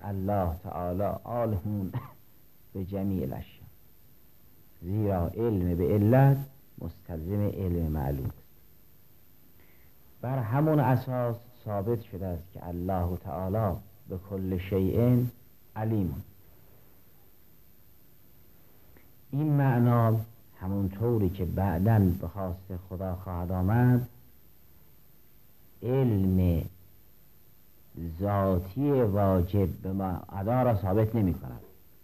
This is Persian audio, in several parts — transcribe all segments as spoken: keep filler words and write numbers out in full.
الله تعالی عالم به جمیع الاشیاء، زیرا علم به علت مستلزم علم معلوم است. بر همون اساس ثابت شده است که الله تعالی به کل شیء علیم. این معنا همونطوری که بعداً به خواست خدا خواهد آمد، علم ذاتی واجب به ما ادا را ثابت نمی کند،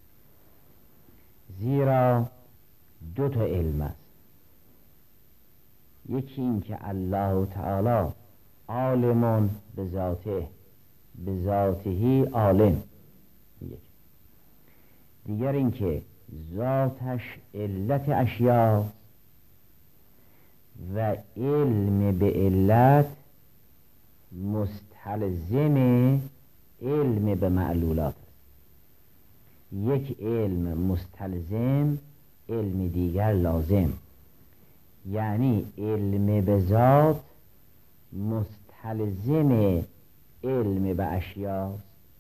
زیرا دو تا علم است. یکی این که الله تعالی عالمون به ذاته، به ذاتهی عالم، یک. دیگر این که ذاتش علت اشیاء و علم به علت مستلزم علم به معلولات است. یک علم مستلزم، علم دیگر لازم. یعنی علم به ذات مستلزم علم به اشیاء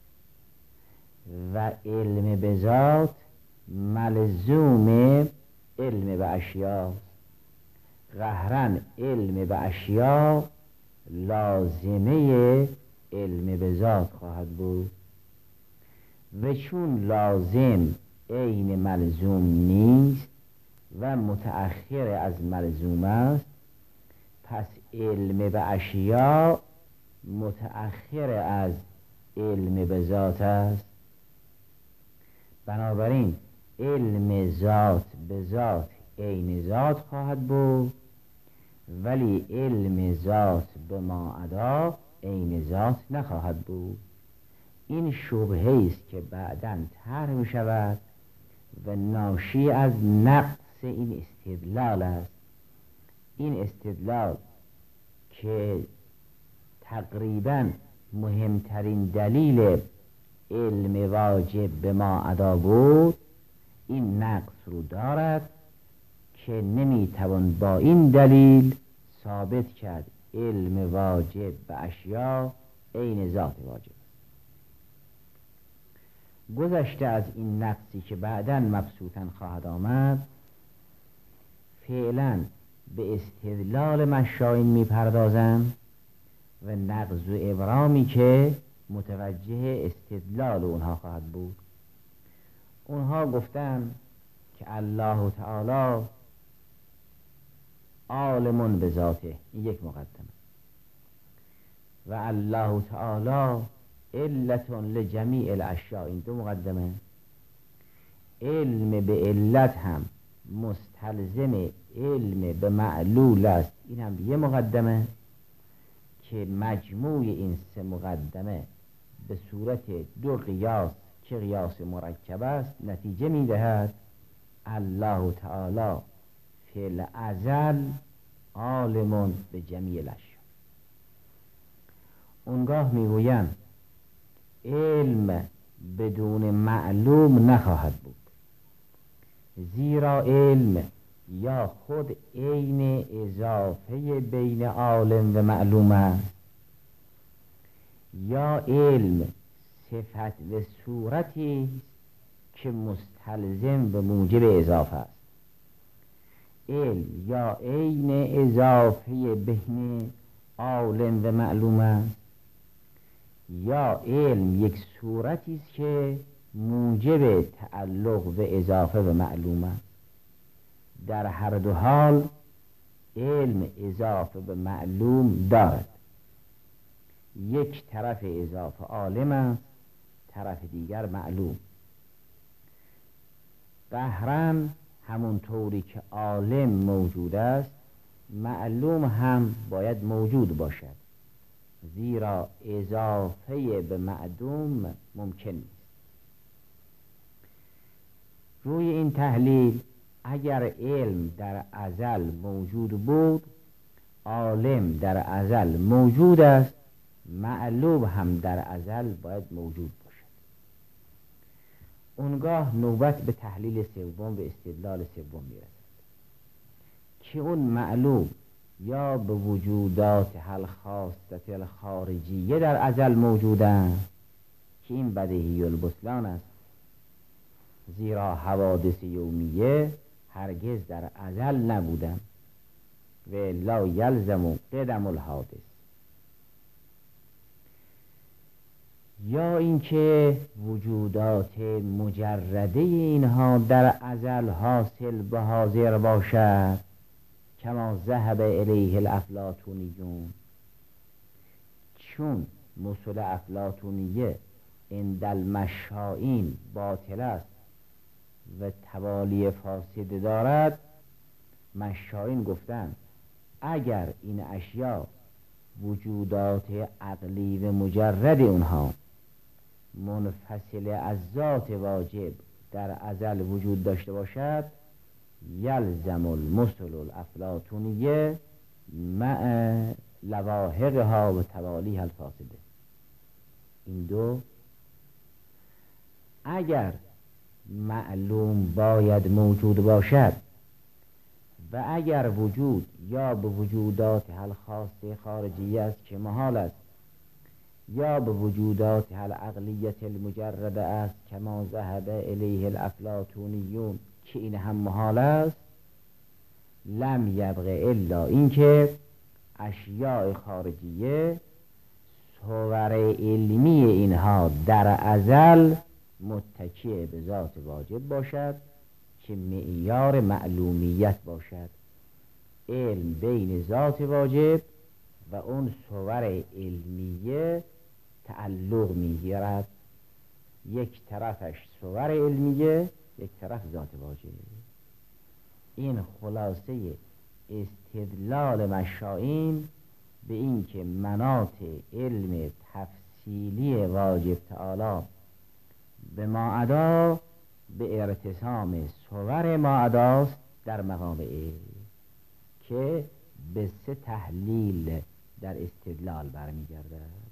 و علم به ذات ملزوم علم به اشیاء. قهرن علم به اشیاء لازمه علم به ذات خواهد بود و چون لازم عین ملزوم نیست و متأخر از ملزوم است، پس علم به اشیاء متأخر از علم به ذات است. بنابراین علم ذات به ذات عین ذات خواهد بود، ولی علم ذات به ما ادا عین ذات نخواهد بود. این شبهه است که بعداً طرح می شود و ناشی از نقص این استدلال است. این استدلال که تقریباً مهمترین دلیل علم واجب به ما ادا بود، این نقص رو دارد که نمیتوان با این دلیل ثابت کرد علم واجب به اشیاء عین ذات واجب. گذشته از این نقصی که بعداً مبسوطاً خواهد آمد، فعلاً به استدلال مشائین میپردازم و نقض و ابرامی که متوجه استدلال اونها خواهد بود. اونها گفتن که الله تعالی عالمون به ذاته، این یک مقدمه، و الله تعالی علتون لجمیع الاشیاء، این دو مقدمه. علم به علت هم مستلزم علم به معلول است، این هم یه مقدمه که مجموع این سه مقدمه به صورت دو قیاس که قیاس مرکب است نتیجه می دهد الله تعالی فی الازل عالمون به جمیع الاشیاء. اونگاه می گویم علم بدون معلوم نخواهد بود، زیرا علم یا خود عین اضافه بین عالم و معلوم است، یا علم صفت و صورتی که مستلزم به موجب اضافه است. علم یا عین اضافه بین عالم و معلوم است، یا علم یک صورتی است که موجب تعلق و اضافه و معلوم است. در هر دو حال علم اضافه به معلوم دارد. یک طرف اضافه عالم است، طرف دیگر معلوم. قهرن همونطوری که عالم موجود است، معلوم هم باید موجود باشد، زیرا اضافه به معدوم ممکن نیست. روی این تحلیل اگر علم در ازل موجود بود، عالم در ازل موجود است، معلوم هم در ازل باید موجود باشد. اونگاه نوبت به تحلیل سوم و استدلال سوم میرسد که اون معلوم یا به وجودات الخاصه الخارجیه در ازل موجودند، که این بدیهی البطلان است، زیرا حوادث یومیه هرگز در ازل نبودند و لا یلزم قدم الحادث. یا اینکه وجودات مجرده اینها در ازل حاصل به حاضر باشد، کما ذهب الیه الافلاطونیون، چون مثل افلاطونیه عند المشائین باطل است و توالی فاسد دارد. مشائین گفتند اگر این اشیا وجودات عقلی و مجرد اونها منفصل از ذات واجب در ازل وجود داشته باشد، یلزم المثل الافلاطونیه مع لواحقها و توالیها الفاسده. این دو اگر معلوم باید موجود باشد و اگر وجود یا به وجودات حل خاصه خارجی است که محال است، یا به وجودات حل عقلیت المجرده است که ما ذهب الیه الافلاطونیون که این هم محال است، لم یبقى الا اینکه اشیاء خارجیه صور علمی اینها در ازل متکی به ذات واجب باشد که معیار معلومیت باشد. علم بین ذات واجب و اون صور علمیه تعلق میگیرد، یک طرفش صور علمیه، یک طرف ذات واجب. این خلاصه استدلال مشائین به این که مناط علم تفصیلی واجب تعالی به ما عدا به ارتسام صور ما عداست در مقام علم که به سه تحلیل در استدلال برمیگردد.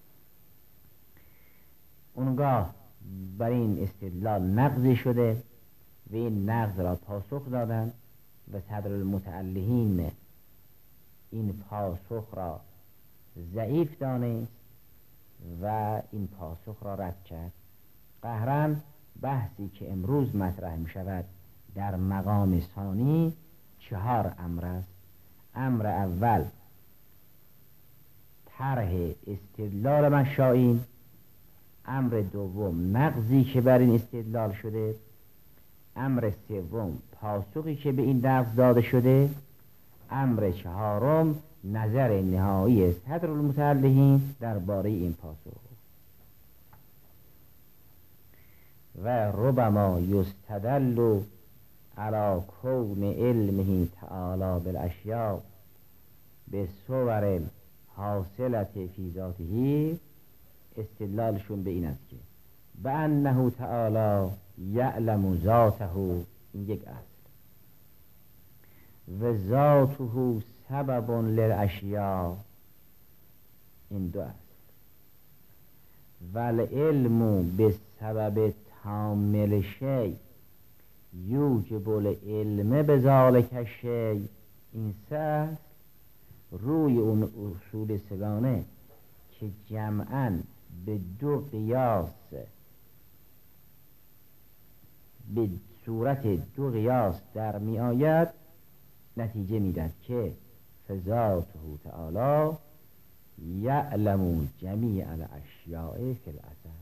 اونگاه بر این استدلال نقضی شده و این نقض را پاسخ دادند و صدر المتعلهین این پاسخ را ضعیف دانست و این پاسخ را رد کرد. قهرن بحثی که امروز مطرح می شود در مقام ثانی چهار امر است. امر اول طرح استدلال مشائین، امر دوم نقضی که بر این استدلال شده، امر سوم پاسخی که به این نقض داده شده، امر چهارم نظر نهایی صدر المتعلهین درباره این پاسخ. و ربما یستدل علی کون علمه تعالی بالاشیاء به صور حاصلت فی ذاته. استدلالشون به این است که به انه تعالی یعلم ذاته، این یک اصل، و ذاته سبب للاشیاء، این دو اصل، و العلم به سبب تامل شی یوجب العلم به ذالک شی، این سه اصل روی اون اصول سگانه که جمعاً به دو قیاس به صورت دو قیاس در می آید نتیجه میداد که فذاته تعالی یعلم جمیع الاشیاء فی الازل.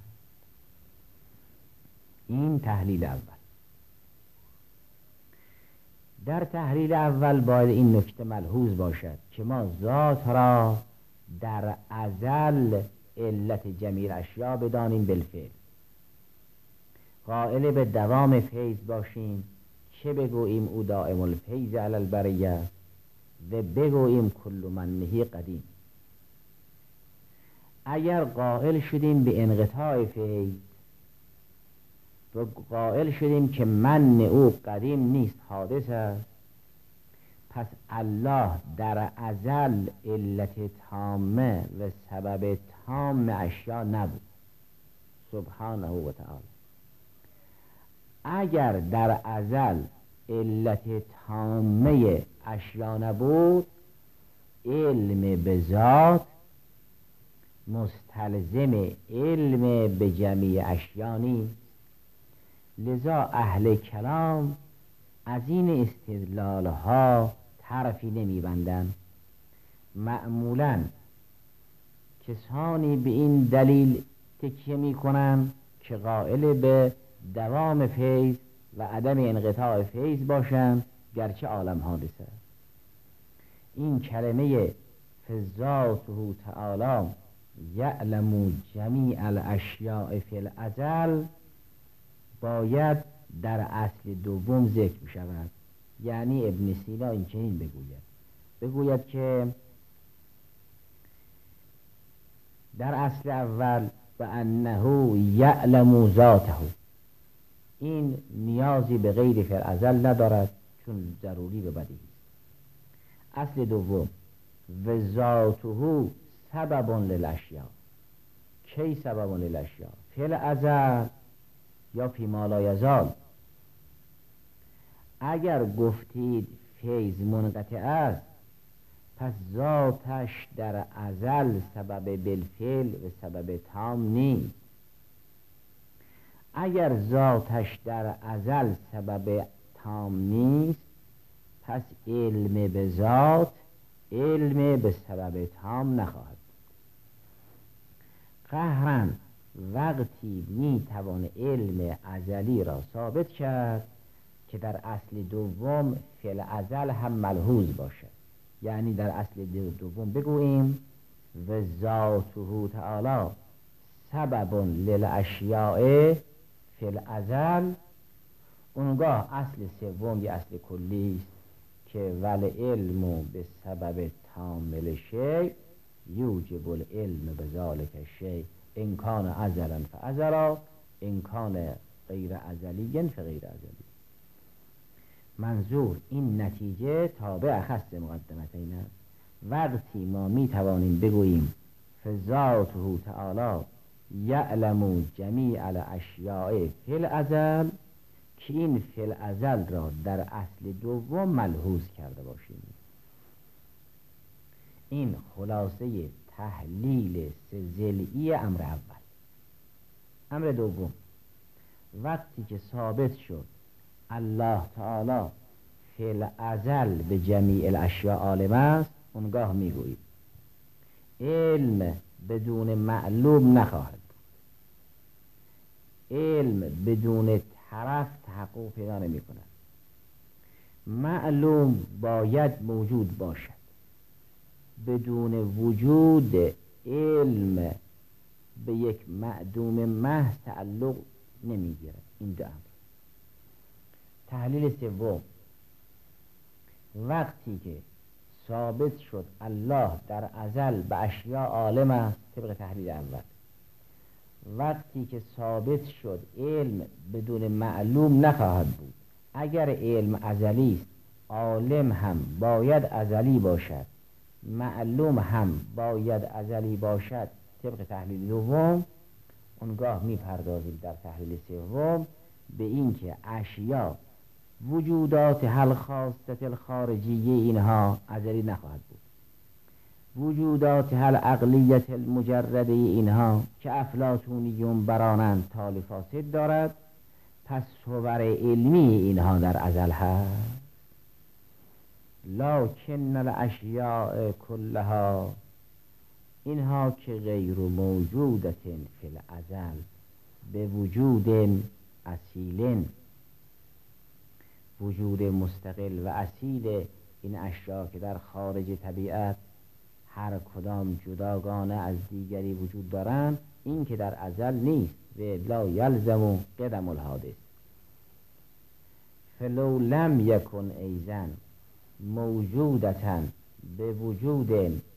این تحلیل اول. در تحلیل اول باید این نکته ملحوظ باشد که ما ذات را در ازل علت جمیع اشیاء بدانیم بالفعل، قائل به دوام فیض باشیم، چه بگوییم او دائم الفیض علی البریه و بگوییم کل منه قدیم. اگر قائل شدیم به انقطاع فیض و قائل شدیم که من او قدیم نیست، حادث است، پس الله در ازل علت تامه و سبب تام اشیا نبود سبحانه و تعالی. اگر در ازل علت تامه اشیا نبود، علم به ذات مستلزم علم به جمیع اشیا نیست. لذا اهل کلام از این استدلال ها طرفی نمیبندند. معمولا کسانی به این دلیل تکیه میکنند که قائل به دوام فیض و عدم انقطاع فیض باشند گرچه عالم حادثه. این کلمه فذاته تعالی یعلم جمیع الاشیاء فی الازل باید در اصل دوم ذکر می شود. یعنی ابن سینا این چنین بگوید بگوید که در اصل اول و انه یعلم ذاته، این نیازی به غیر فی الازل ندارد چون ضروری به بدیهی. اصل دوم و ذاته سبب للاشیاء، کی سبب للاشیاء؟ فی الازل یا فی ما لا یزال. اگر گفتید فیض منقطع است پس ذاتش در ازل سبب بالفعل و سبب تام نیست. اگر ذاتش در ازل سبب تام نیست پس علم به ذات علم به سبب تام نخواهد. قهراً وقتی می توان علم ازلی را ثابت کرد که در اصل دوم فی الازل هم ملحوظ باشد. یعنی در اصل دوم بگوییم و ذاته تعالی سبب للاشیاء فی الازل، اونگاه اصل سوم یه اصل کلی است که ول علم به سبب تام شیء یوجب العلم بذالک شیء ان کان ازلا فازلا ان کان غیر ازلی فغیر ازلی. منظور این نتیجه تابع خص مقدمتین است. وقتی ما می توانیم بگوییم فذاته تعالی یعلم جمیع الاشیاء فی الازل که این فی الازل را در اصل دوم ملحوظ کرده باشیم. این خلاصه تحلیل سه ضلعی امر اول. امر دوم، وقتی که ثابت شد الله تعالی فی الازل به جمیع الاشیاء عالم است، اونگاه میگویید علم بدون معلوم نخواهد. علم بدون طرف تحقق پیدا نمی کند. معلوم باید موجود باشد. بدون وجود علم به یک معدوم محض تعلق نمی گیرد. این دو امر. تحلیل سوم، وقتی که ثابت شد الله در ازل به اشیاء عالم است طبق تحلیل اول، وقتی که ثابت شد علم بدون معلوم نخواهد بود، اگر علم ازلی است عالم هم باید ازلی باشد، معلوم هم باید ازلی باشد طبق تحلیل دوم، اونگاه میپردازیم در تحلیل سوم به این که اشیاء وجودات هل خاصت الخارجیه اینها ازلی نخواهد بود. وجودات هل عقلیت المجرده اینها که افلاطونیون برانند تال فاسد دارد، پس صور علمی اینها در ازل هست. لکن الاشیاء کلها، اینها که غیر موجودت فی الازل به وجود اصیل، وجود مستقل و اصیل این اشیاء که در خارج طبیعت هر کدام جداگانه از دیگری وجود دارند، این که در ازل نیست و لا یلزم قدم الحادث. فلو لم یکن ایزن موجودتن به وجود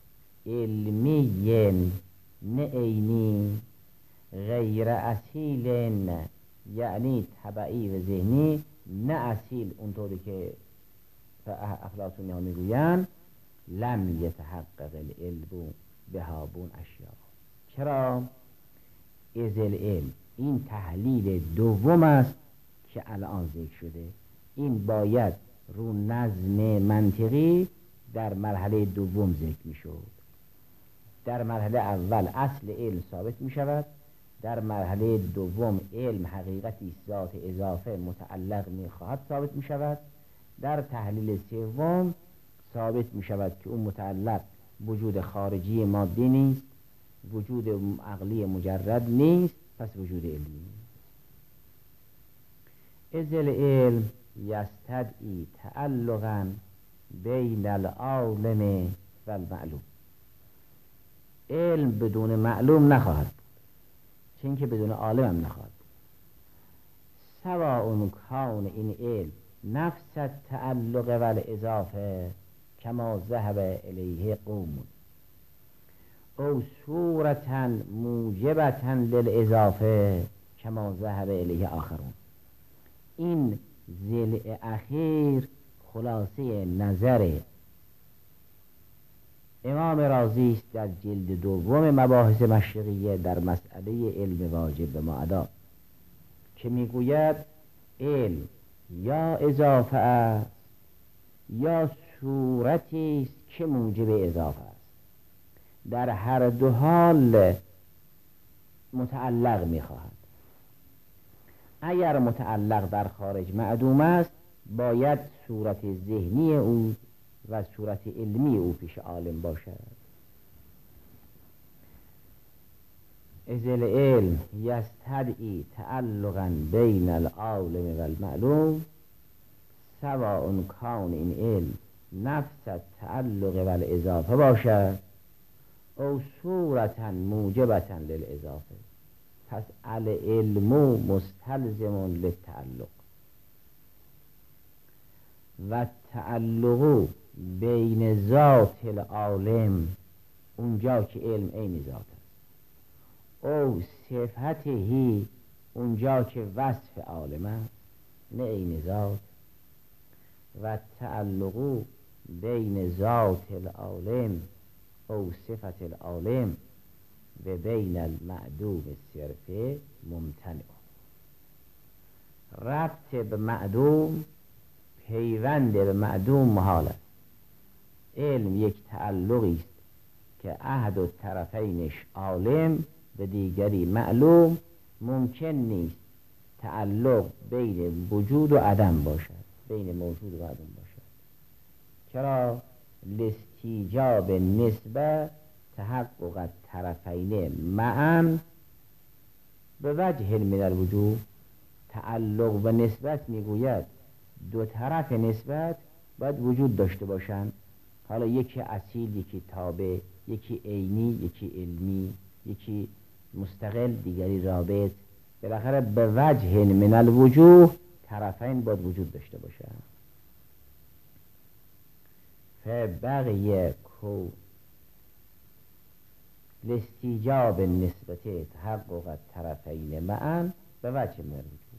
علمی نه عینی غیر اصیل، یعنی طبعی و ذهنی، نه اصیل اونطوری که افلاطونی ها میگویند، لم یتحقق العلم بهابون اشیاء. چرا؟ از العلم، این تحلیل دوم است که الان ذکر شده. این باید رو نظم منطقی در مرحله دوم ذکر می شد. در مرحله اول اصل علم ثابت می شود، در مرحله دوم علم حقیقتی ذات اضافه متعلق می خواهد ثابت می شود، در تحلیل سوم ثابت می شود که اون متعلق وجود خارجی مادی نیست، وجود عقلی مجرد نیست، پس وجود علمی نیست. اذ العلم یستدعی تعلقا بین العالم و المعلوم. علم بدون معلوم نخواهد بود، چون که بدون عالم هم نخواهد بود. سواء کان این علم نفس التعلق و الاضافه کما ذهب الیه قوم او صورتا موجبتا للاضافه کما ذهب الیه آخرون. این ضلع اخیر خلاصه نظر امام رازی است در جلد دوم مباحث مشرقیه در مسئله علم واجب به معدا، که میگوید علم یا اضافه است یا صورتی است که موجب اضافه است. در هر دو حال متعلق میخواهد. اگر متعلق در خارج معدوم است، باید صورت ذهنی او و صورت علمی او پیش عالم باشد. اذ العلم یستدعی تعلقا بین العالم و المعلوم سواء کان این علم نفس التعلق و الاضافه باشد او صورتا موجبتا للاضافه. پس العلم مستلزم للتعلق و تعلق بین ذات العالم، اونجا که علم عین ذات است، او صفته اونجا که وصف عالم است نه عین ذات، و تعلق بین ذات العالم او صفت العالم و بین المعدوم صرفه ممتنع. ربط به معدوم، پیوند به معدوم محال است. علم یک تعلقی است که احد الطرفینش عالم و دیگری معلوم، ممکن نیست تعلق بین وجود و عدم باشد، بین موجود و عدم باشد. چرا؟ لاستیجاب نسبه تحقق الطرفین معا به وجه من الوجوه. تعلق و نسبت میگوید دو طرف نسبت باید وجود داشته باشند، حالا یکی اصیل، یکی تابع، یکی عینی، یکی علمی، یکی مستقل، دیگری رابط. بالاخره به وجه من الوجوه طرفین باید وجود داشته باشند. فبقی کو لاستیجاب نسبت تحقق الطرفین معا به وجه من الوجوه.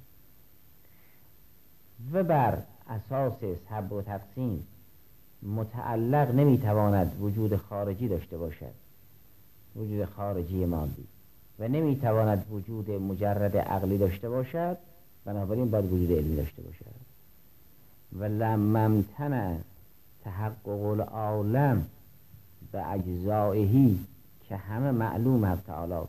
و بر اساس سبب و تقسیم متعلق نمیتواند وجود خارجی داشته باشد، وجود خارجی مادی، و نمیتواند وجود مجرد عقلی داشته باشد، بنابراین باید وجود علمی داشته باشد. و لما امتنع تحقق العالم به اجزائهی که همه معلوم حق تعالی است،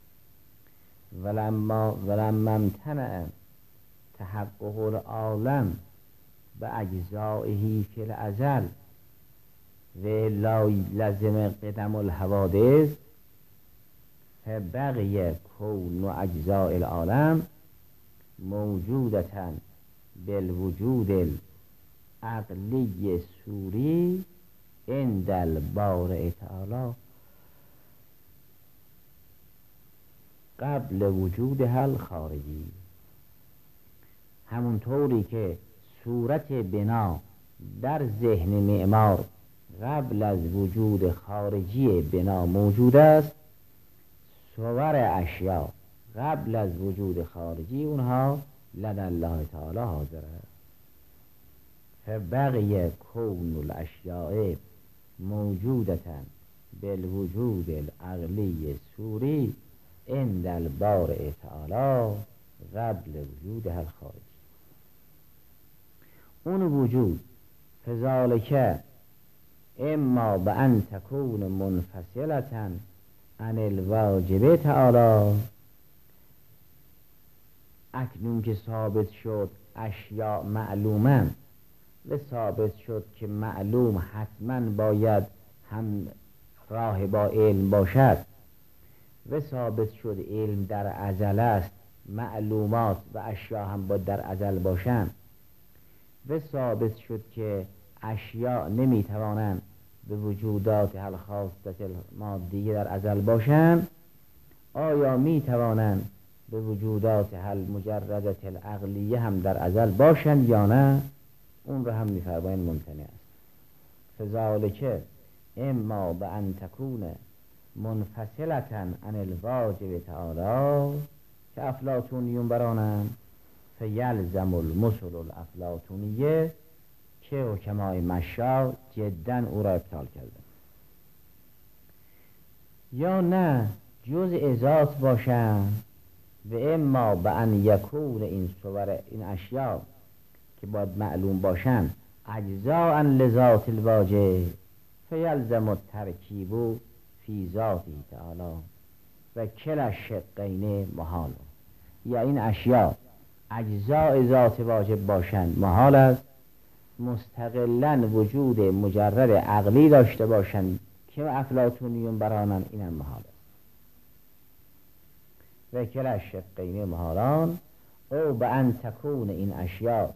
ولما ولما امتنع تحقق العالم به اجزائهی فی الازل و لا لازم قدم الحوادث فبقی کون اجزاء العالم موجودتا بالوجود العقلی سوری عند البارئ تعالی قبل وجود حل خارجی. همونطوری که صورت بنا در ذهن معمار قبل از وجود خارجی بنا موجود است، صور اشیا قبل از وجود خارجی اونها لدى الله تعالی حاضر است. فبقی کون الاشیاء موجودتا بالوجود العقلی سوری عند البارئ تعالی قبل وجود الخارجی. اون وجود فذالک اما به ان تکون منفصلة عن الواجب تعالی، اکنون که ثابت شد اشیاء معلومن و ثابت شد که معلوم حتما باید هم راه با علم باشد و ثابت شد علم در ازل است، معلومات و اشیاء هم باید در ازل باشند و ثابت شد که اشیاء نمیتوانند به وجودات الخاصة المادیه در ازل باشند، آیا میتوانند به وجودات المجردة العقلیه هم در ازل باشند یا نه؟ اون رو هم میفرمایند ممتنع است. فذالک اما به ان تکون منفصلة عن الواجب تعالی، که افلاطونیون برانند فیلزم المثل الافلاطونیه، که حکمای مشاء جدا او را ابطال کرده. یا نه جزء ذات باشند و اما به ان یکون این صور این اشیاء که باید معلوم باشند اجزاء لذات الواجب فیلزم الترکیب فی ذاته تعالی و کلا الشقین محال. یا این اشیاء اجزاء ذات واجب باشند محال است، مستقلا وجود مجرد عقلی داشته باشند که افلاطونیون برانند اینم محال است. و کلا الشقین محالان، او به ان تکون این اشیاء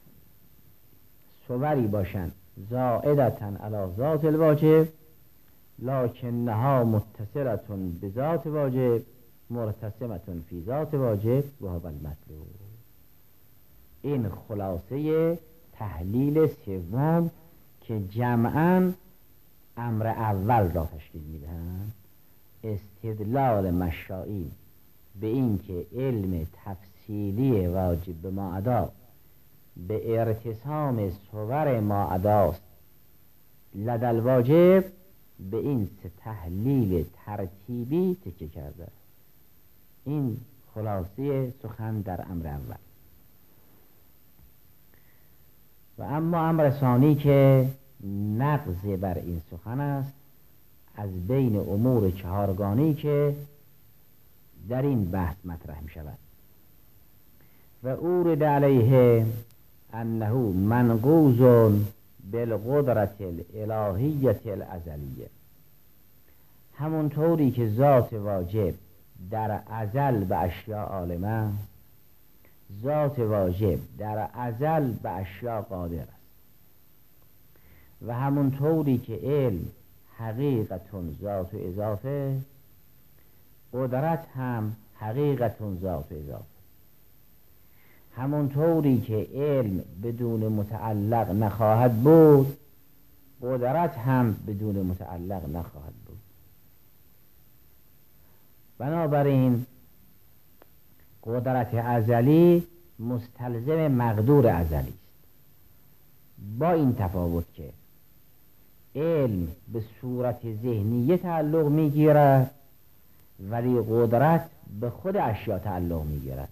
صوری باشند زائدتا علی ذات الواجب لکنها متصلة بذات واجب مرتسمة فی ذات واجب و هو المطلوب. این خلاصه تحلیل سوم که جمعاً امر اول را تشکیل میدهند. استدلال مشائی به این که علم تفصیلی واجب به ما ادا به ارتسام صور ما اداست لدل واجب، به این سه تحلیل ترتیبی تکیه کرده. این خلاصه سخن در امر اول. و اما امر ثانی که نقض بر این سخن است، از بین امور چهارگانه‌ای که در این بحث مطرح می شود و اورد علیه انه منقوض بالقدرت الالهیه الازلیه، همونطوری که ذات واجب در ازل به اشیاء عالمه، ذات واجب در ازل به اشیاء قادر است و همونطوری که علم حقیقتون ذات و اضافه، قدرت هم حقیقتون ذات و اضافه. همونطوری که علم بدون متعلق نخواهد بود، قدرت هم بدون متعلق نخواهد بود. بنابراین قدرت ازلی مستلزم مقدور ازلی است، با این تفاوت که علم به صورت ذهنیه تعلق میگیرد ولی قدرت به خود اشیاء تعلق میگیرد.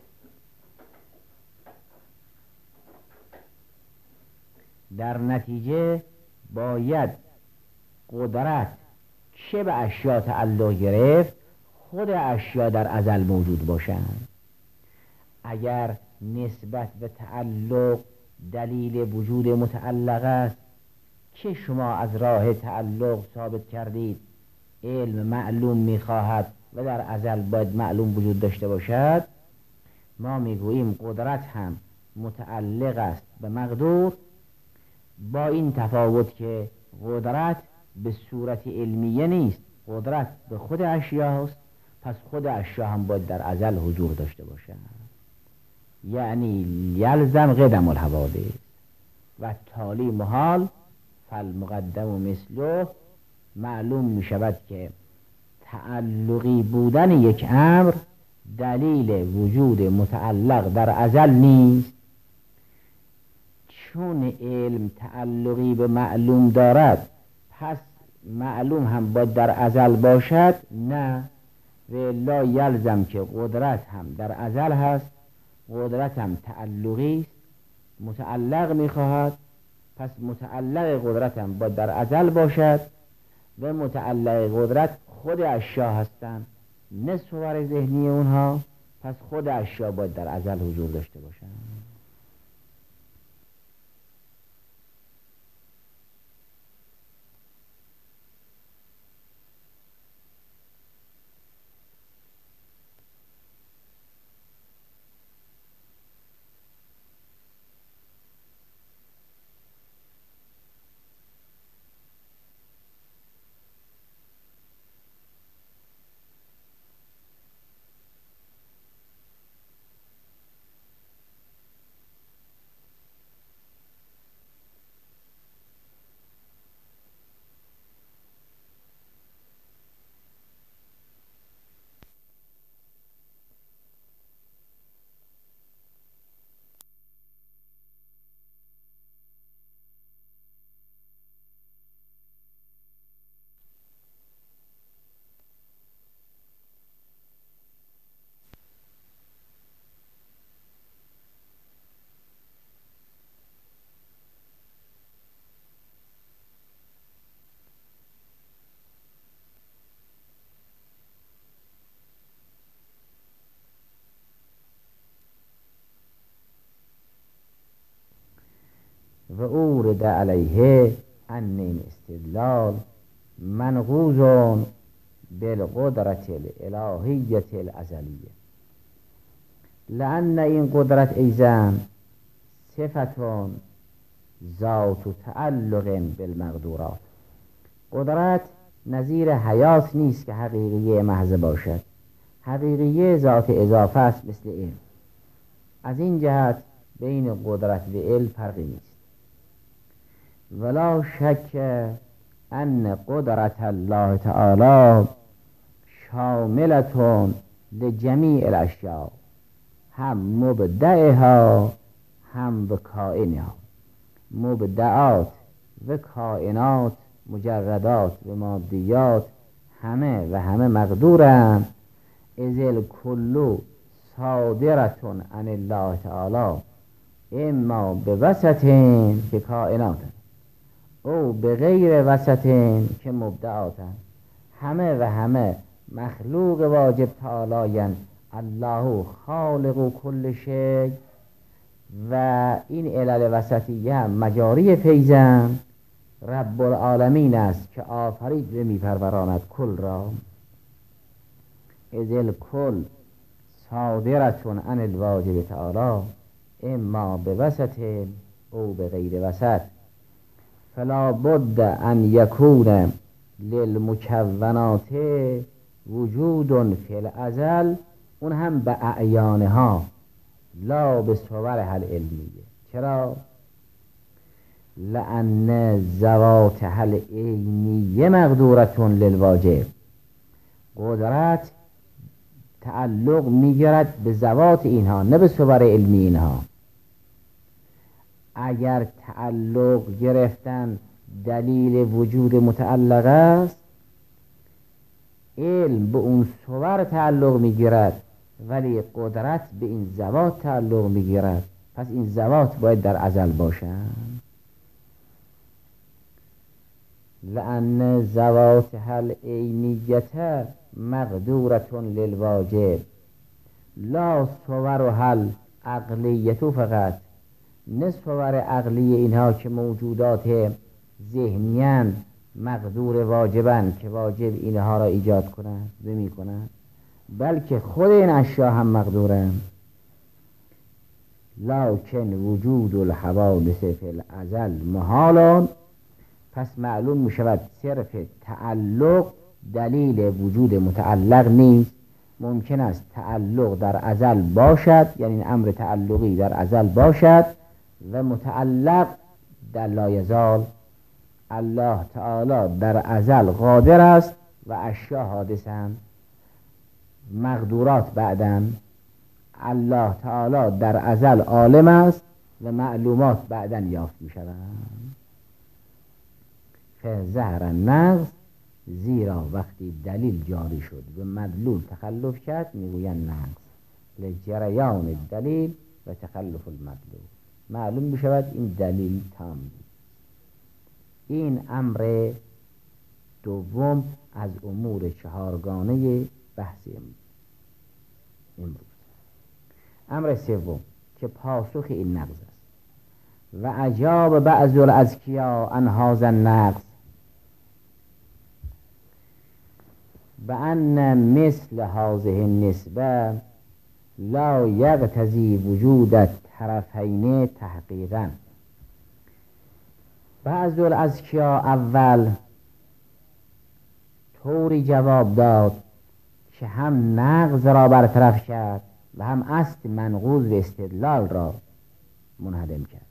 در نتیجه باید قدرت چه به اشیاء تعلق گرفت، خود اشیاء در ازل موجود باشند. اگر نسبت به تعلق دلیل وجود متعلق است که شما از راه تعلق ثابت کردید علم معلوم میخواهد و در ازل باید معلوم وجود داشته باشد، ما میگوییم قدرت هم متعلق است به مقدور، با این تفاوت که قدرت به صورت علمیه نیست، قدرت به خود اشیاء است، پس خود اشیاء هم باید در ازل حضور داشته باشند. یعنی یلزم قدم الحوادث و تالی محال فالمقدم مثله. معلوم می شود که تعلقی بودن یک امر دلیل وجود متعلق در ازل نیست. چون علم تعلقی به معلوم دارد پس معلوم هم باید در ازل باشد؟ نه، و لا یلزم که قدرت هم در ازل هست، قدرت هم تعلقی است، متعلق میخواهد، پس متعلق قدرت هم باید در ازل باشد و متعلق قدرت خود اشیا هستند، نه صور ذهنی اونها. پس خود اشیا باید در ازل حضور داشته باشند. و اورد علیه ان این استدلال منقوض بالقدرت الالهیت الازلیه، لان این قدرت ایزن صفتون ذات و تعلق بالمقدورات. قدرت نظیر حیات نیست که حقیقیه محض باشد، حقیقیه ذات اضافه است مثل علم. از این جهت بین قدرت و علم فرقی نیست. ولا شک ان قدرت الله تعالی شاملتون لجمیع الاشیاء، هم مبدعها هم و کائنها. مبدعات و کائنات، مجردات و مادیات، همه و همه مقدورن. ازل کلو صادرتون عن الله تعالی، اما به وسطین که کائناتن او به غیر وسطین که مبدعاتن. همه و همه مخلوق واجب تعالیین، الله خالق کل شی. و این علل وسطیه هم مجاری فیضن، رب العالمین است که آفرید و میپروراند کل را. ازل کل صادرتون عن الواجب تعالی، اما به وسط او به غیر وسط. فلا بد ان یکون للمکونات وجود فی الازل، اون هم به اعیانها لا به صورها العلمیه. چرا؟ لان ذواتها العینیه مقدورتون للواجب. قدرت تعلق میگیرد به ذوات اینها، نه به صور علمی اینها. اگر تعلق گرفتن دلیل وجود متعلق است، علم به اون صور تعلق میگیرد، ولی قدرت به این ذوات تعلق میگیرد. پس این ذوات باید در ازل باشند. لأن ذواتها العینیة مقدورة للواجب لا صورها العقلیة فقط. نه صور عقلی اینها که موجودات ذهنیان مقدور واجبن که واجب اینها را ایجاد کنند و می کنند، بلکه خود این اشیا هم مقدورن. لکن وجود الحوادث فی الازل محالان. پس معلوم می شود صرف تعلق دلیل وجود متعلق نیست. ممکن است تعلق در ازل باشد، یعنی امر تعلقی در ازل باشد و متعلق در لایزال. الله تعالی در ازل قادر است و اشیا حادثند، مقدورات بعدن. الله تعالی در ازل عالم است و معلومات بعدن یافت می شوند. فظهر النقص، زیرا وقتی دلیل جاری شد و مدلول تخلف کرد میگویند نقص لجریان دلیل و تخلف المدلول. معلوم بشود این دلیل تام بود. این امر دوم از امور چهارگانه بحث امروز. امر سوم که پاسخ این نقض است: و اجاب بعض الاذکیا عن هذا النقض بأن مثل هذه النسبه لا یقتضی وجود الطرفین تحقیقا. بعض الاذکیا اول طوری جواب داد که هم نقض را برطرف کرد و هم اصل منقوض به استدلال را منهدم کرد.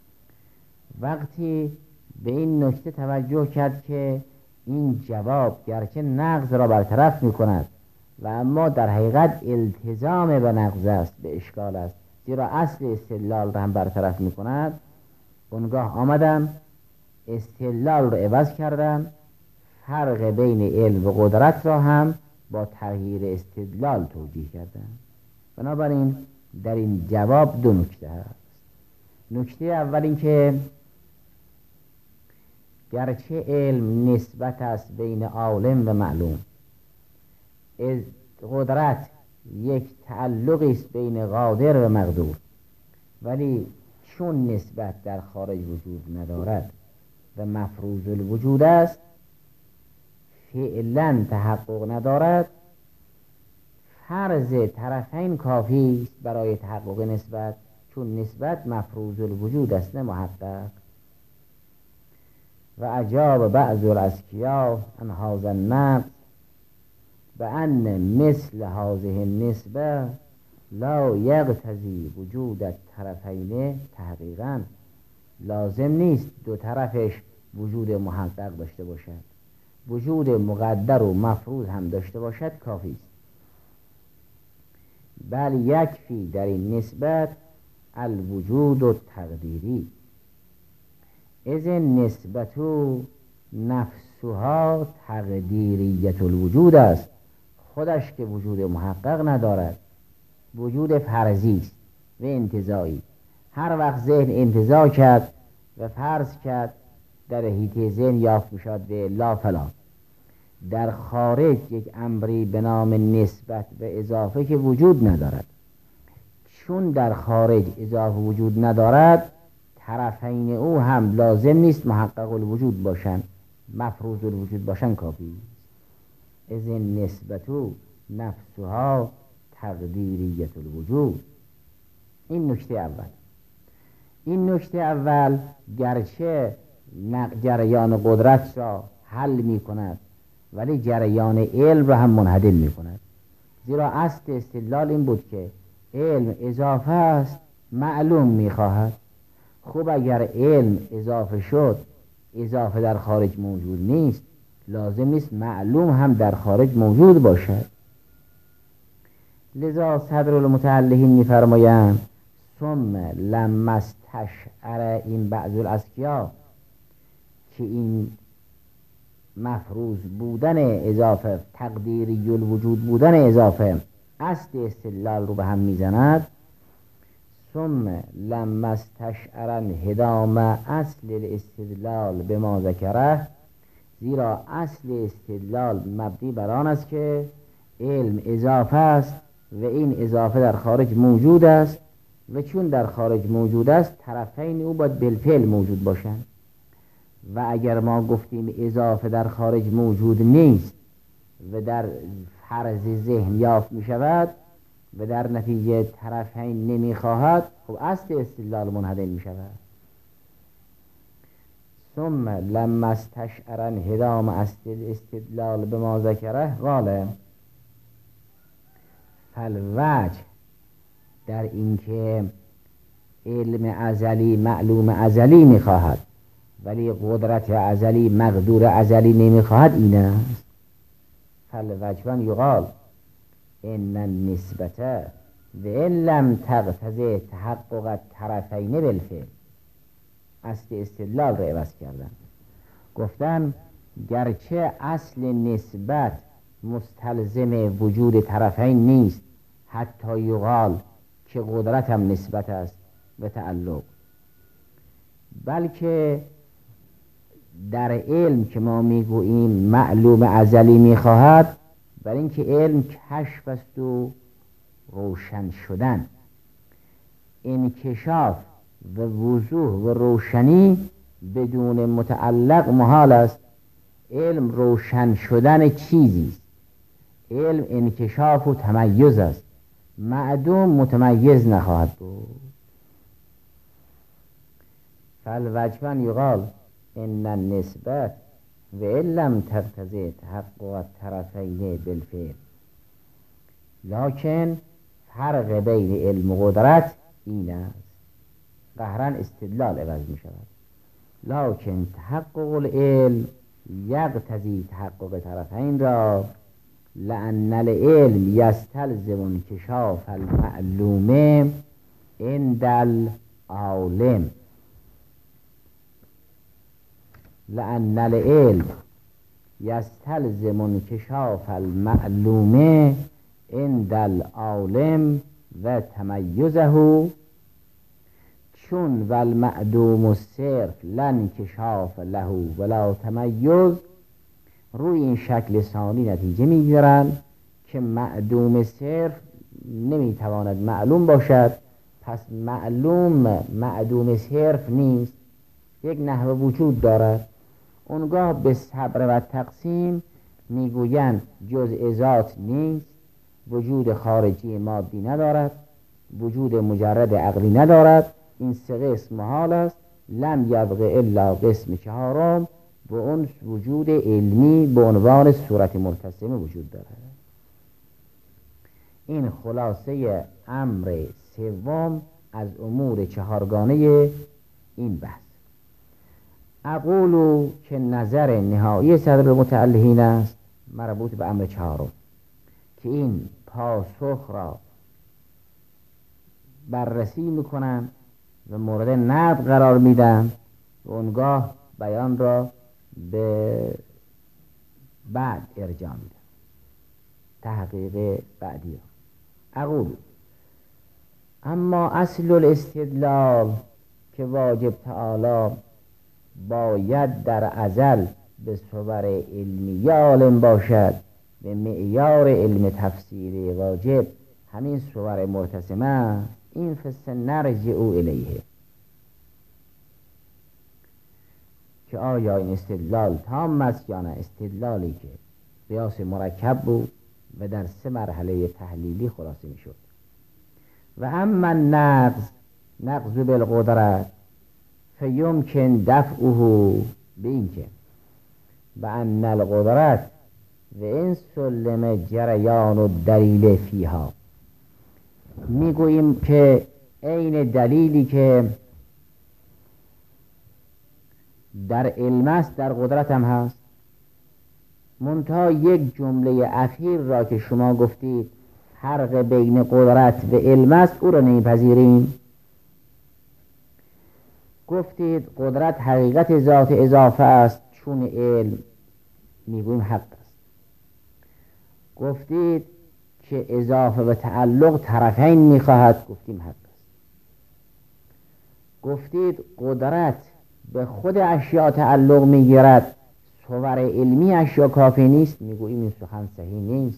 وقتی به این نکته توجه کرد که این جواب گرچه نقض را برطرف می کند و اما در حقیقت التزام به نقض است، به اشکال است، زیرا اصل استدلال را هم برطرف می کند، اونگاه آمدم استدلال را عوض کردم، فرق بین علم و قدرت را هم با تغییر استدلال توجیه کردم. بنابراین در این جواب دو نکته هست. نکته اول این که گرچه علم نسبت است بین عالم و معلوم، قدرت یک تعلقی است بین قادر و مقدور، ولی چون نسبت در خارج وجود ندارد و مفروض الوجود است، فعلا تحقق ندارد، فرض طرفین کافی است برای تحقق نسبت، چون نسبت مفروض الوجود است نه محقق. و اجاب بعض الاذکیا عن هذا النقض بأن مثل هذه النسبه لا یقتضی وجود الطرفین تحقیقا. لازم نیست دو طرفش وجود محقق داشته باشد، وجود مقدر و مفروض هم داشته باشد کافی است. بل یکفی در این نسبت الوجود و تقدیری، اذ نسبت نفسها تقدیریت الوجود است. خودش که وجود محقق ندارد، وجود فرضی است و انتزاعی. هر وقت ذهن انتزاع کرد و فرض کرد در حیطه ذهن یافت میشد به لا فلا. در خارج یک امری به نام نسبت و اضافه که وجود ندارد، چون در خارج اضافه وجود ندارد، طرفین او هم لازم نیست محقق الوجود باشن، مفروض الوجود باشن کافی. از این نسبت نفسها تقدیریت الوجود. این نکته اول. این نکته اول گرچه جریان قدرت را حل می کند، ولی جریان علم را هم منهدم می کند. زیرا اصل استدلال این بود که علم اضافه است، معلوم می خواهد. خوب اگر علم اضافه شد، اضافه در خارج موجود نیست، لازم نیست معلوم هم در خارج موجود باشد. لذا صدر المتعلقین می فرمایند ثم لما استشعر این بعض الاذکیا، که این مفروض بودن اضافه، تقدیری الوجود بودن اضافه، اصل استدلال رو به هم میزند. ثم لما استشعر انهدام اصل الاستدلال به ما ذکره، زیرا اصل استدلال مبنی بر آن است که علم اضافه است و این اضافه در خارج موجود است، و چون در خارج موجود است، طرفین او باید بالفعل موجود باشند. و اگر ما گفتیم اضافه در خارج موجود نیست و در فرض ذهن یافت می شود و در نتیجه طرفین نمی خواهد، خب اصل استدلال منهدم می شود. ثم لما استشعر انهدام اصل الاستدلال به ما ذکره قال فالوجه، در اینکه علم ازلی معلوم ازلی می خواهد ولی قدرت ازلی مقدور ازلی نمی خواهد، این است. فالوجه یقال ان النسبت و ان لم تقتضی تحقق الطرفین بالفعل. اصل استدلال را عوض کردن، گفتن گرچه اصل نسبت مستلزم وجود طرفین نیست، حتی یقال که قدرت هم نسبت است و تعلق، بلکه در علم که ما میگوییم معلوم ازلی میخواهد، برای اینکه علم کشف است و روشن شدن. انکشاف و وضوح و روشنی بدون متعلق محال است. علم روشن شدن چیزی است، علم انکشاف و تمیز است. معدوم متمیز نخواهد بود. فالوجبن یقال ان النسبت و ان لم تقتضی تحقق الطرفین بالفعل، لکن فرق بین علم و قدرت این است. قهرا استدلال عوض می شود. لکن تحقق العلم یقتضی تحقق طرفین را، لأن العلم یستلزم انکشاف المعلوم عند العالم. لأن العلم یستلزم انکشاف المعلوم عند العالم و تمیزه، چون و المعدوم الصرف لا انکشاف له ولا تمیز. روی این شکل ثانی نتیجه میگیرند که معدوم صرف نمیتواند معلوم باشد، پس معلوم معدوم صرف نیست، یک نحو وجود دارد. اونگاه به صبر و تقسیم میگویند جزء ذات نیست، وجود خارجی مادی ندارد، وجود مجرد عقلی ندارد. این سه قسم محال است. لم یبقى الا قسم چهارم و اون وجود علمی به عنوان صورت مرتسمه وجود دارد. این خلاصه امر سوم از امور چهارگانه این بحث. اقولو که نظر نهایی صدر المتعلهین است مربوط به امر چهارم، که این پاسخ را بررسی میکنن و مورد نقد قرار میدن و اونگاه بیان را به بعد ارجاع میدن، تحقیق بعدی را. اقول اما اصل الاستدلال که واجب تعالی باید در ازل به صور علمی عالم باشد، به معیار علم تفسیری واجب همین صور مرتسمه، این فس نرجع الیه، که آیا این استدلال تام است یا نه. استدلالی که قیاس مرکب بود و در سه مرحله تحلیلی خلاصه می شد. و اما نقض نقض بالقدرت فیمکن دفعه، به این که به ان القدرت و این سلم جریان و دلیل فیها، میگوییم که عین دلیلی که در علم است در قدرت هم هست. منتها یک جمله اخیر را که شما گفتید فرق بین قدرت و علم است، او را نمیپذیریم. گفتید قدرت حقیقت ذات اضافه است، چون علم میگوییم حق است. گفتید که اضافه و تعلق طرفین میخواهد، گفتیم حق است. گفتید قدرت به خود اشیاء تعلق میگیرد، صور علمی اشیاء کافی نیست، میگوییم این سخن صحیح نیست.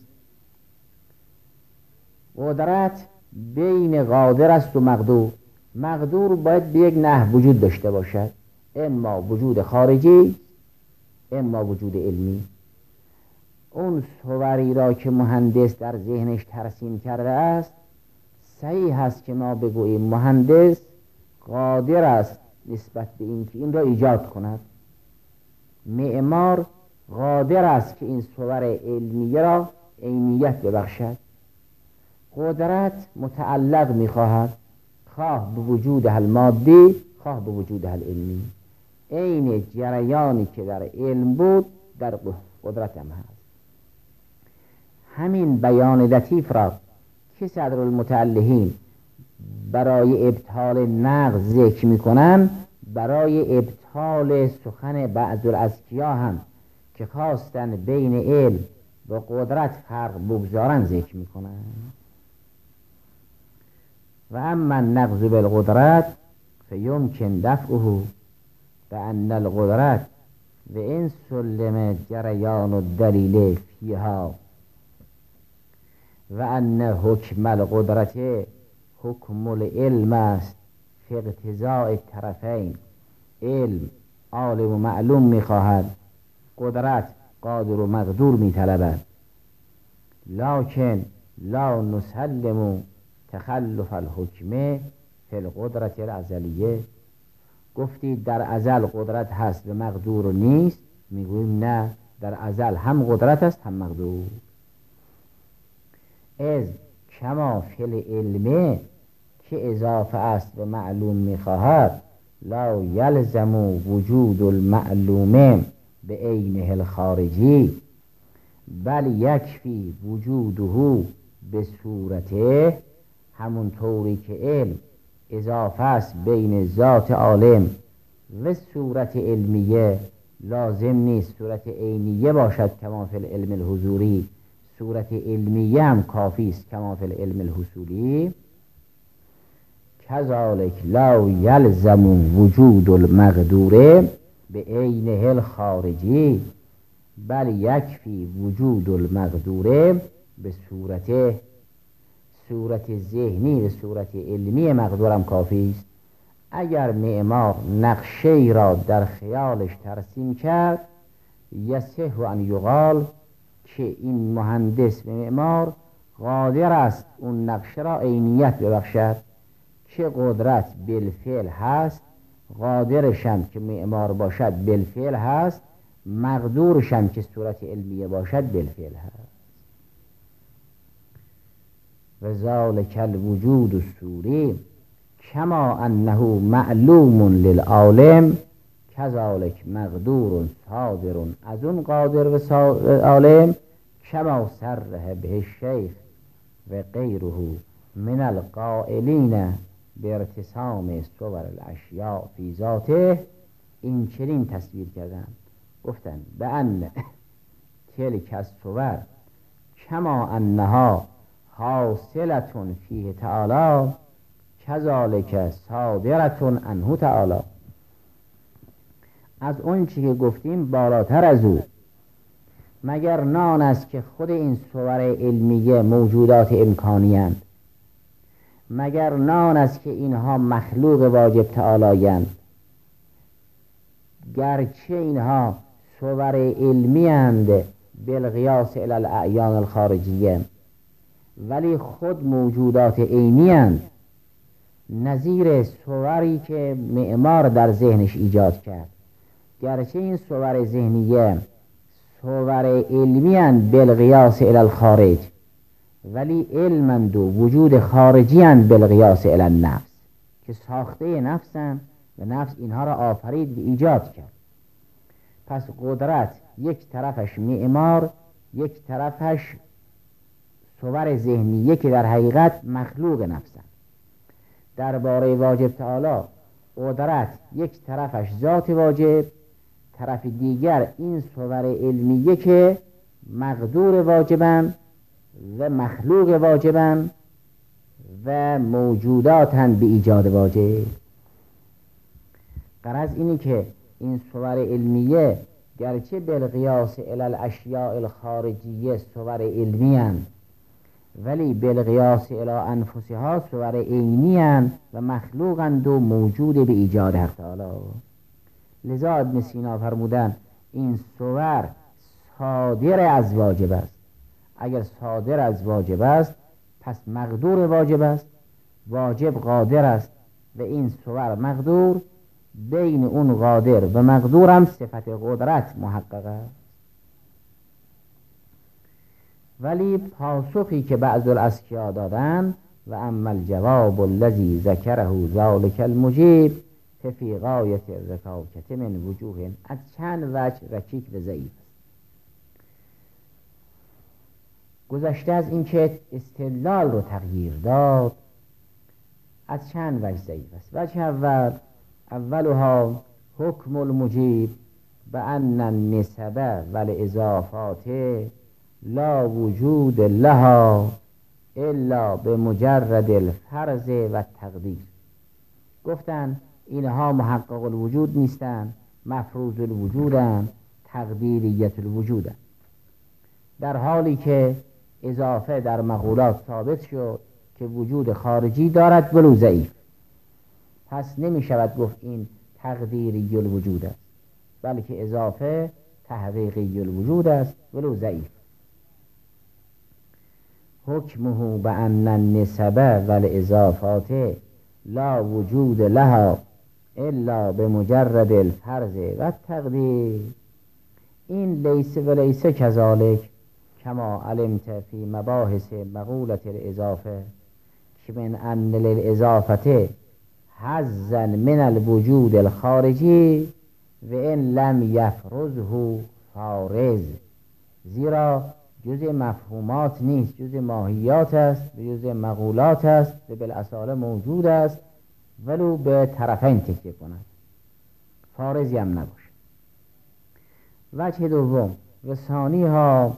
قدرت بین قادر است و مقدور، مقدور باید به یک نحو وجود داشته باشد، اما وجود خارجی اما وجود علمی. اون صوری را که مهندس در ذهنش ترسیم کرده است، صحیح است که ما بگوییم مهندس قادر است نسبت به این که این را ایجاد کند، معمار قادر است که این صور علمیه را عینیت ببخشد. قدرت متعلق میخواهد، خواه به وجود المادی خواه به وجود العلمی. عین جریانی که در علم بود در قدرت هم هست. همین بیان لطیف را که صدر المتعلهین برای ابطال نقض ذکر میکنن، برای ابطال سخن بعض الاذکیا هم که خواستن بین علم و قدرت فرق بگذارن ذکر میکنن. و اما نقض بالقدرت فیمکن دفعه، بأن القدرت و این سلم جریان و دلیل فیها و ان حکم القدرت حکم العلم است فی اقتضاء طرفین. علم عالم و معلوم میخواهد، قدرت قادر و مقدور میطلبد. لکن لا نسلم تخلف الحکم فی القدرت الازلیه. گفتید در ازل قدرت هست و مقدور نیست، میگوییم نه، در ازل هم قدرت است هم مقدور. از کما فی العلم که اضافه است و معلوم میخواهد، لا یلزم وجود المعلوم به عینه الخارجی بل یکفی وجوده به صورته. همون طوری که علم اضافه است بین ذات عالم و صورت علمیه، لازم نیست صورت عینیه باشد کما فی العلم الحضوری، صورت علمیه هم کافی است کما فی العلم الحصولی. کذالک لا یلزم وجود المقدور به عینه الخارجی بل یکفی وجود المقدور به صورت صورت ذهنی و صورت علمی مقدورم کافی است. اگر معمار نقشه را در خیالش ترسیم کرد، یصح ان یقال که این مهندس و معمار قادر است اون نقشه را عینیت ببخشد، که قدرت بالفعل هست، قادرشم که معمار باشد بالفعل هست، مقدورشم که صورت علمیه باشد بالفعل هست. و ذالک الوجود الصوری کما انه معلوم للعالم کذالک مقدور صادر از اون قادر و عالم کما صرح به الشیخ و غیره من القائلین به ارتسام صور الاشیاء فی ذاته. این چنین تصویر کردن، گفتن به ان تلک الصور کما انها حاصلتون فیه تعالی کذالک صادرتون عنه تعالی. از اون چی که گفتیم بالاتر از او، مگر نان است که خود این صور علمیه موجودات امکانی اند، مگر نان است که اینها مخلوق واجب تعالی اند، گرچه اینها صور علمی اند بالقیاس الی الاعیان الخارجیه، ولی خود موجودات عینی اند، نظیر صوری که معمار در ذهنش ایجاد کرد. گرچه این صور ذهنیه صور علمی اند بالقیاس الی الخارج، ولی علمند و وجود خارجی اند بالقیاس الی النفس، که ساخته نفسند و نفس اینها را آفرید و ایجاد کرد. پس قدرت یک طرفش معمار، یک طرفش صور ذهنیه که در حقیقت مخلوق نفسند. درباره واجب تعالی قدرت یک طرفش ذات واجب، طرف دیگر این صور علمیه که مقدور واجبند و مخلوق واجبند و موجوداتند به ایجاد واجب. غرض اینی که این صور علمیه گرچه بالقیاس الی الاشیاء الخارجیه صور علمی اند، ولی بالقیاس الی انفسها صور عینی اند و مخلوقند و موجود به ایجاد حق تعالی. لذا ابن سینا فرمودن این صور صادر از واجب است. اگر صادر از واجب است پس مقدور واجب است، واجب قادر است و این صور مقدور، بین اون قادر و مقدور هم صفت قدرت محقق است. ولی پاسخی که بعض الاسکیا دادن و اما الجواب الذی ذکره ذلک المجیب فی غایت الرکاکت من وجوه، از چند وجه رکیک و ضعیف. گذشته از این که استدلال رو تغییر داد، از چند وجه ضعیف است. وجه اول اولها حکم المجیب به ان النسبه والاضافات لا وجود لها الا به مجرد الفرض و تقدیر. گفتن اینها محقق الوجود نیستند مفروض الوجودن، تقدیریت الوجودن، در حالی که اضافه در مقولات ثابت شد که وجود خارجی دارد ولو ضعیف، پس نمی شود گفت این تقدیری الوجود است، بلکه اضافه تحقیقی الوجود است ولو ضعیف. حکمه بأن النسبه والاضافات لا وجود لها الا بمجرد الفرض و التقدیر. این لیس و لیس کذالک کما علمت فی مباحث مقولت الاضافه که من ان للاضافه حظا من الوجود الخارجی و ان لم یفرضه فارض، زیرا جزء مفهومات نیست، جزء ماهیات است و جزء مقولات است و بالاصاله موجود است ولو به طرفین تکیه کند، فارضی هم نباشه. وجه دوم و ثانی ها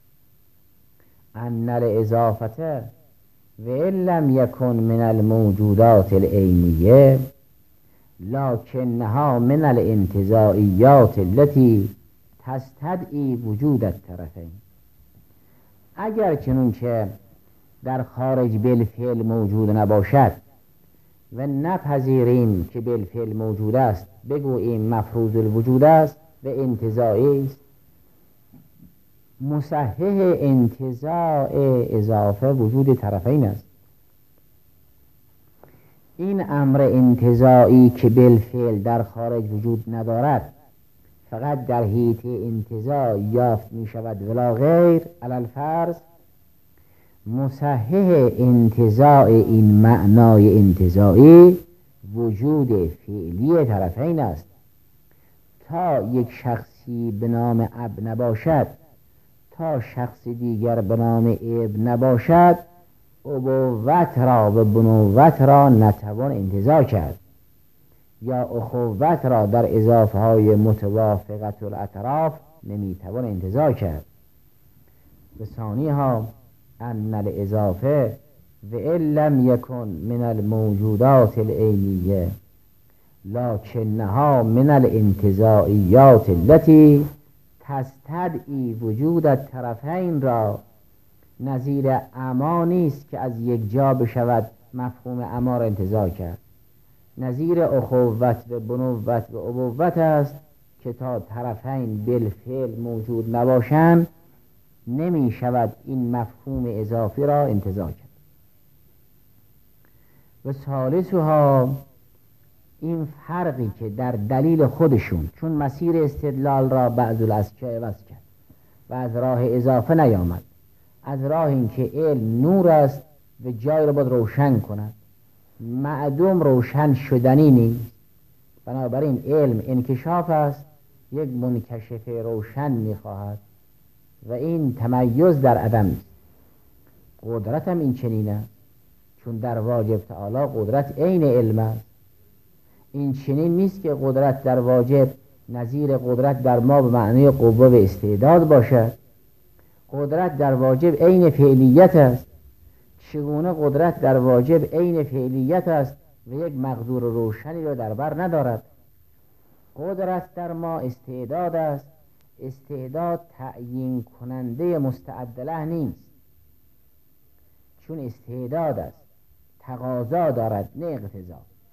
ان الاضافه و ان لم یکن من الموجودات العینیه لکنها من الانتزاعیات التي تستدعی وجود الطرفین. اگر چنون که در خارج بالفعل موجود نباشد و نپذیریم که بالفعل موجود است، بگوییم مفروض الوجود است و انتزاعی است، مصحح انتزاع اضافه وجود طرفین است. این امر انتزاعی که بالفعل در خارج وجود ندارد فقط در حیطه انتزاع یافت می شود ولا غیر، علی الفرض مصحح انتزاع این معنای انتزاعی وجود فعلی طرفین است. تا یک شخصی به نام اب نباشد، تا شخص دیگر به نام اب نباشد، ابوت را و بنوت را نتوان انتزاع کرد، یا اخوت را در اضافه های متوافقت الاطراف نمیتوان انتزاع کرد. و ثانی ها ان الاضافه و ان لم یکن من الموجودات العینیه لکنها من الانتزاعیات التي تستدعی وجود الطرفین را نظیر اما نیست که از یک جا بشود مفهوم اما را انتزاع کرد. نظیر اخوت و بنوت و ابوت است که تا طرفین بالفعل موجود نباشند نمی شود این مفهوم اضافی را انتزاع کرد. و ثالثها این فرقی که در دلیل خودشون، چون مسیر استدلال را بعض الاذکیاء عوض کرد و از راه اضافه نیامد، از راه این که علم نور است و جای را باید روشن کند، معدوم روشن شدنی نیست، بنابراین علم انکشاف است، یک منکشف روشن میخواهد و این تمیز در عدم است. قدرت هم این چنینه، چون در واجب تعالی قدرت عین علم است. این چنین نیست که قدرت در واجب نظیر قدرت در ما به معنی قوه و استعداد باشد. قدرت در واجب عین فعلیت است. چگونه قدرت در واجب عین فعلیت است و یک مقدور روشنی را در بر ندارد؟ قدرت در ما استعداد است. استعداد تعیین کننده مستعد له نیست، چون استعداد است تقاضا دارد نه اقتضا.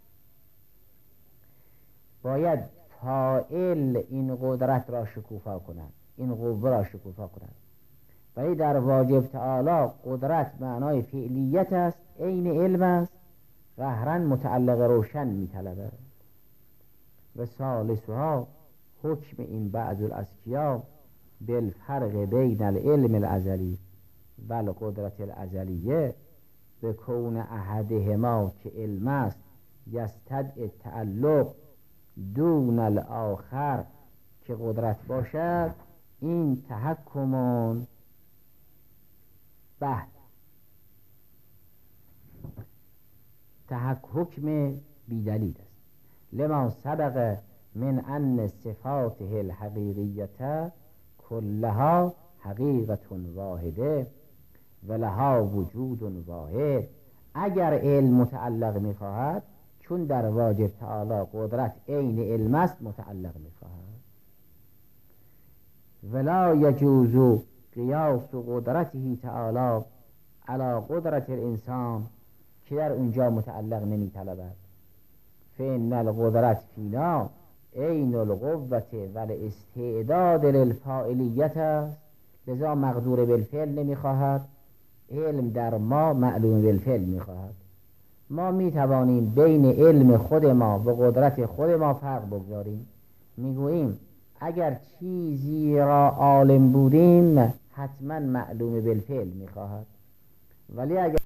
باید فاعل این قدرت را شکوفا کند، این قوه را شکوفا کند. ولی در واجب تعالی قدرت معنای فعلیت است، عین علم است، قهرن متعلق روشن میطلبد. و ثالثها حکم این بعض الاذکیاء بالفرق بین العلم الازلی و القدرت الازلیه به کون احدهما که علم است یستدعی تعلق دون الاخر که قدرت باشد، این تحکمون بعد حکم بیدلیل است. لما سبق من ان صفاته الحقیقیت کلها حقیقت واحده و لها وجود واحد. اگر علم متعلق میخواهد، چون در واجب تعالی قدرت عین علم است متعلق میخواهد. ولا یجوز قیاس قدرته تعالی علی قدرت الانسان که در اونجا متعلق نمیطلبد. فإن القدرت فینا عین القوة و الاستعداد للفاعلیت است، لذا مقدور بالفعل نمیخواهد. علم در ما معلوم بالفعل میخواهد. ما میتوانیم بین علم خود ما و قدرت خود ما فرق بگذاریم. میگوییم اگر چیزی را عالم بودیم حتما معلوم بالفعل میخواهد، ولی اگر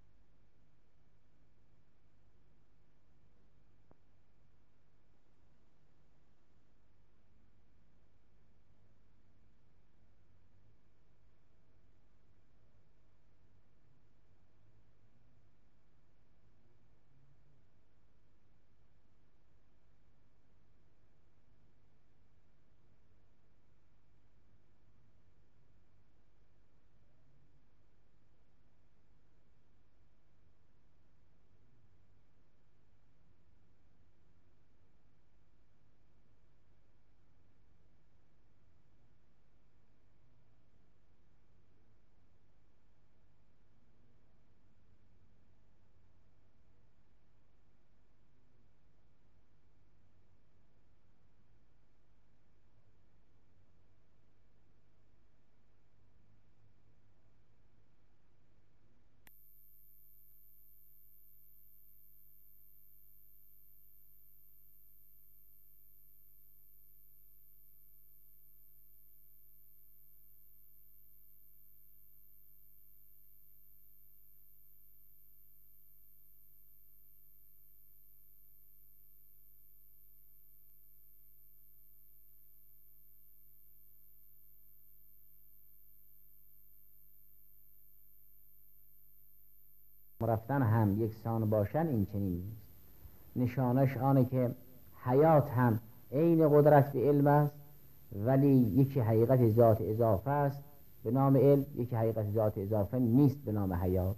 رفتن هم یکسان باشن این چنین نیست. نشانش آنه که حیات هم عین قدرت به علم است، ولی یکی حقیقت ذات اضافه است به نام علم، یکی حقیقت ذات اضافه نیست به نام حیات.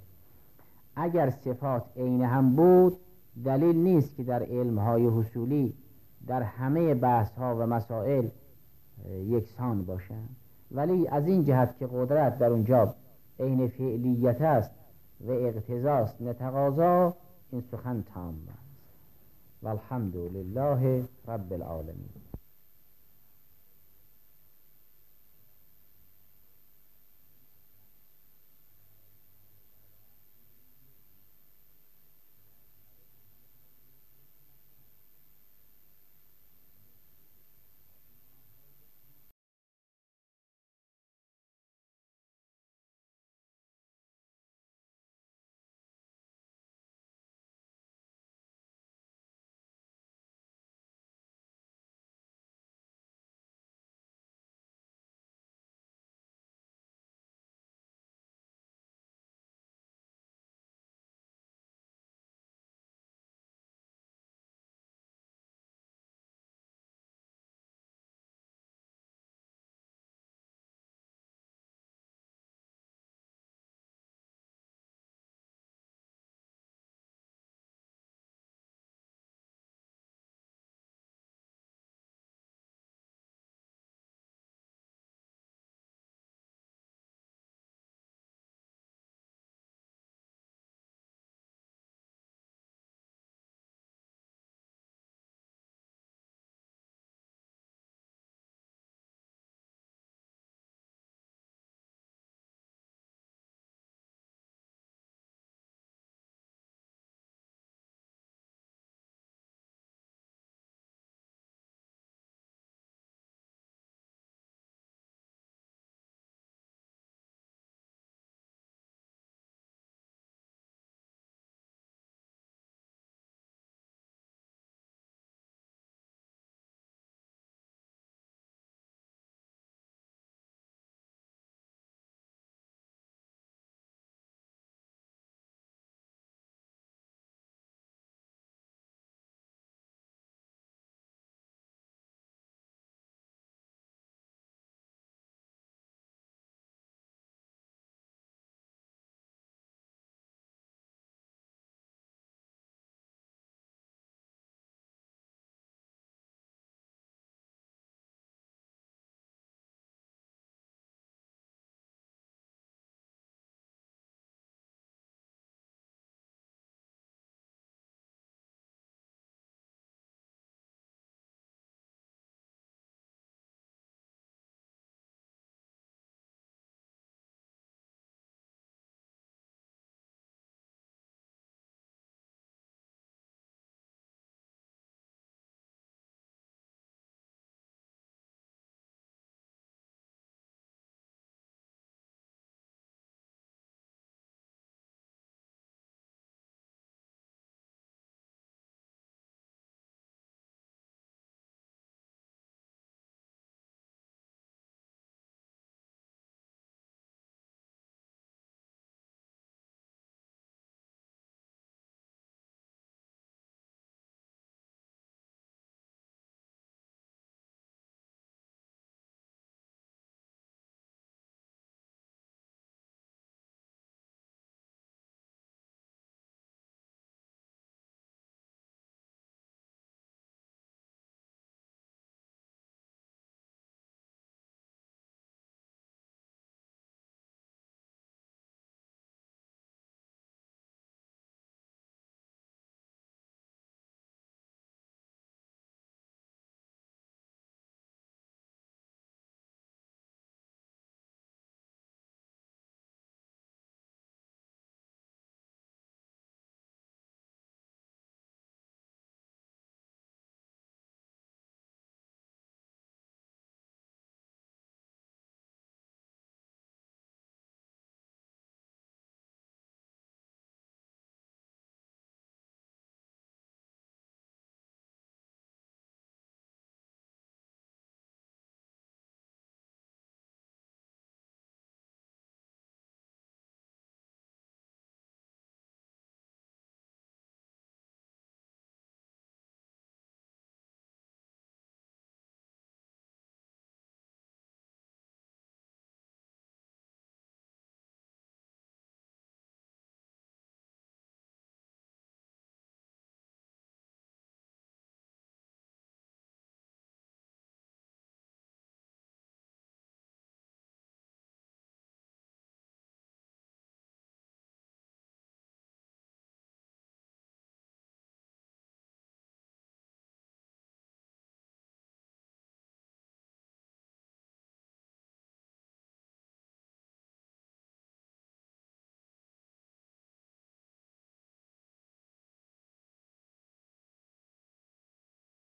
اگر صفات عین هم بود دلیل نیست که در علمهای حصولی در همه بحث ها و مسائل یکسان باشند، ولی از این جهت که قدرت در اونجا عین فعلیت است و اقتضاست نه تقاضا، این سخن تام است. والحمد لله رب العالمین.